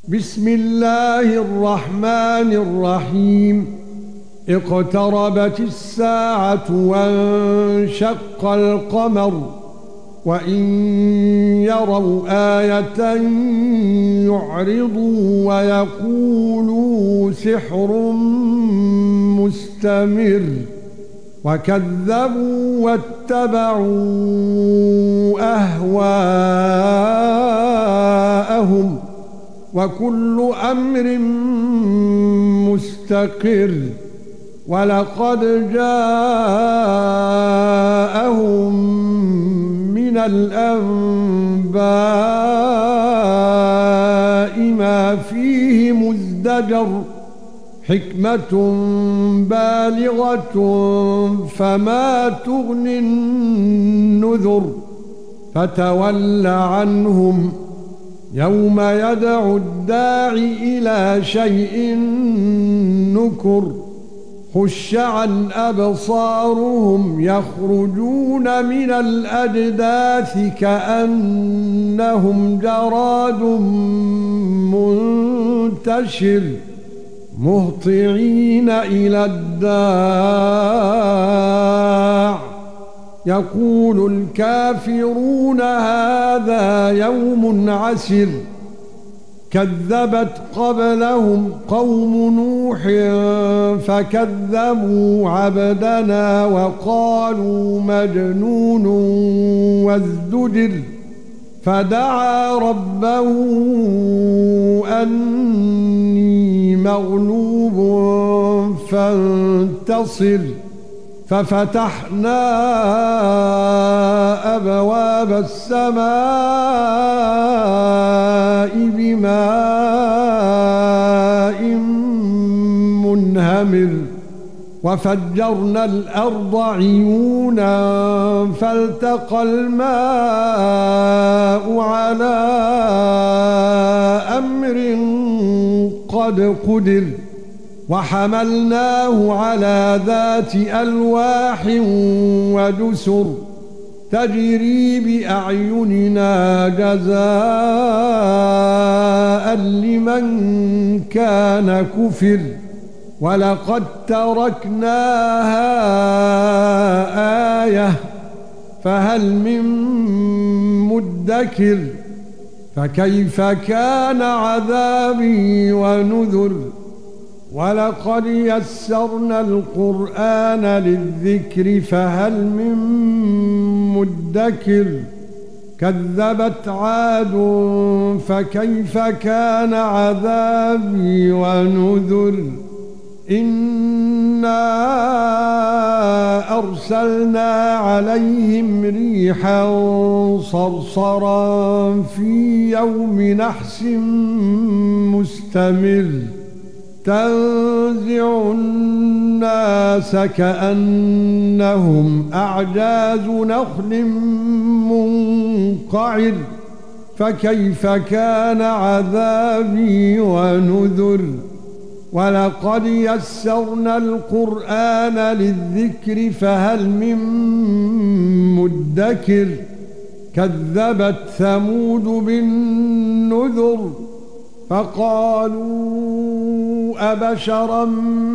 بسم الله الرحمن الرحيم. اقتربت الساعة وانشق القمر وإن يروا آية يعرضوا ويقولوا سحر مستمر وكذبوا واتبعوا أهواءهم وكل أمر مستقر ولقد جاءهم من الأنباء ما فيه مزدجر حكمة بالغة فما تغني النذر فتول عنهم يوم يدعو الداعي إلى شيء نكر خش عن أبصارهم يخرجون من الأجداث كأنهم جراد منتشر مهطعين إلى الداع يقول الكافرون هذا يوم عسر كذبت قبلهم قوم نوح فكذبوا عبدنا وقالوا مجنون وازدجر فدعا ربه أني مغلوب فانتصر ففتحنا أبواب السماء بماء منهمر وفجرنا الأرض عيونا فالتقى الماء على أمر قد قدر وحملناه على ذات ألواح ودسر تجري بأعيننا جزاء لمن كان كفر ولقد تركناها آية فهل من مدكر فكيف كان عذابي ونذر ولقد يسرنا القرآن للذكر فهل من مدكر كذبت عاد فكيف كان عذابي ونذر إنا أرسلنا عليهم ريحا صرصرا في يوم نحس مستمر تنزع الناس كأنهم أعجاز نخل منقعر فكيف كان عذابي ونذر ولقد يسرنا القرآن للذكر فهل من مدكر كذبت ثمود بالنذر فقالوا أبشرا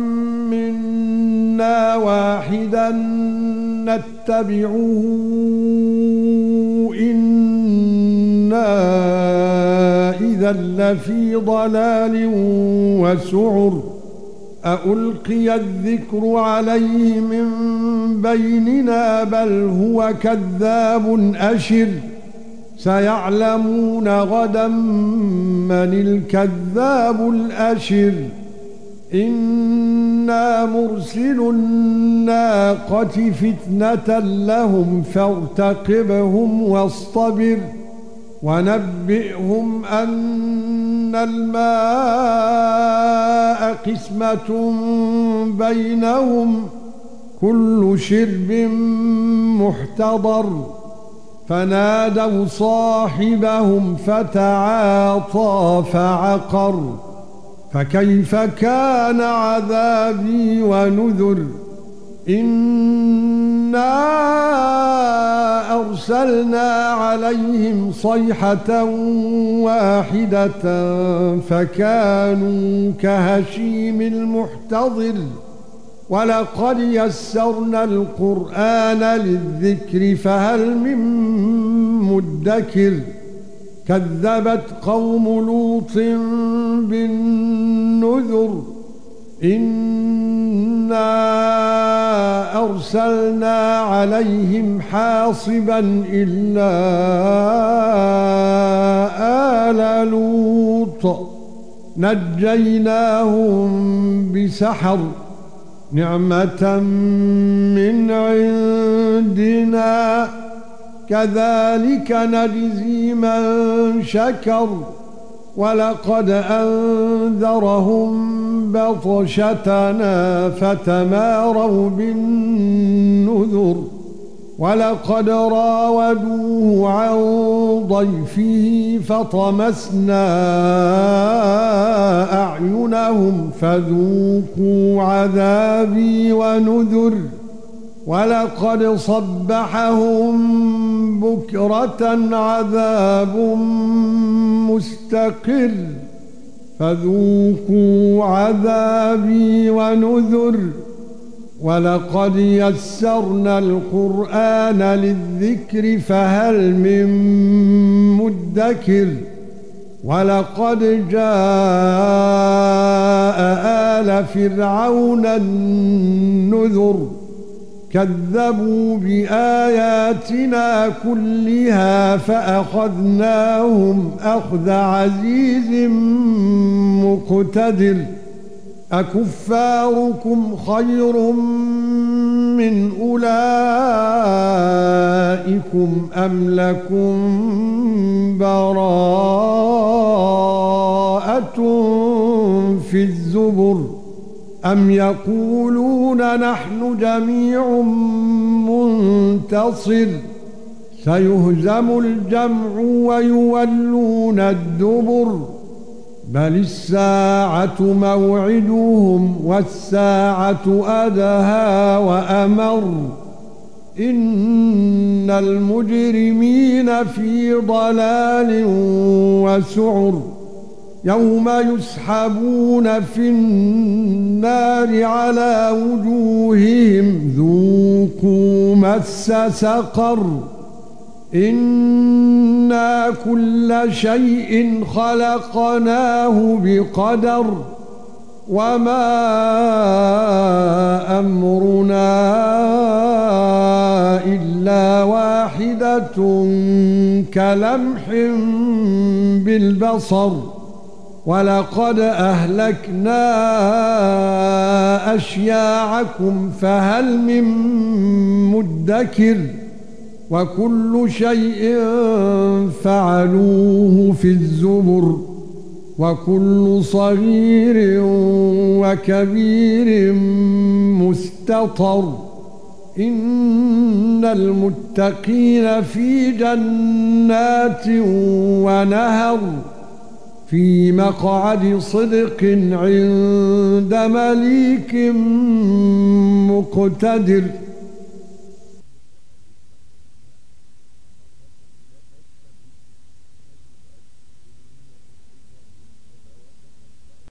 منا واحدا نتبعه إنا إذا لفي ضلال وسعر ألقي الذكر عليه من بيننا بل هو كذاب أشر سيعلمون غدا من الكذاب الأشر إنا مرسل الناقة فتنة لهم فارتقبهم واصطبر ونبئهم أن الماء قسمة بينهم كل شرب محتضر فنادوا صاحبهم فتعاطى فعقر فكيف كان عذابي ونذر إن أرسلنا عليهم صيحة واحدة فكانوا كهشيم المحتضر ولقد يسرنا القرآن للذكر فهل من مدكر كذبت قوم لوط بالنذر إنا أرسلنا عليهم حاصبا إلا آل لوط نجيناهم بسحر نعمة من عندنا كذلك نجزي من شكر ولقد أنذرهم بطشتنا فتماروا بالنذر ولقد راودوه عن ضيفه فطمسنا أعينهم فذوقوا عذابي ونذر ولقد صبحهم بكرة عذاب مستقر فذوقوا عذابي ونذر ولقد يسرنا القرآن للذكر فهل من مدكر ولقد جاء آل فرعون النذر كذبوا بآياتنا كلها فأخذناهم أخذ عزيز مقتدر أكفاركم خير من أولئكم أم لكم براءة في الزبر أم يقولون نحن جميع منتصر سيهزم الجمع ويولون الدبر بل الساعة موعدهم والساعة أدهى وأمر إن المجرمين في ضلال وسعر يوم يسحبون في النار على وجوههم ذوقوا مس سقر إنا كل شيء خلقناه بقدر وما أمرنا إلا واحدة كلمح بالبصر ولقد أهلكنا أشياعكم فهل من مدكر وكل شيء فعلوه في الزبر وكل صغير وكبير مستطر إن المتقين في جنات ونهر في مقعد صدق عند مليك مقتدر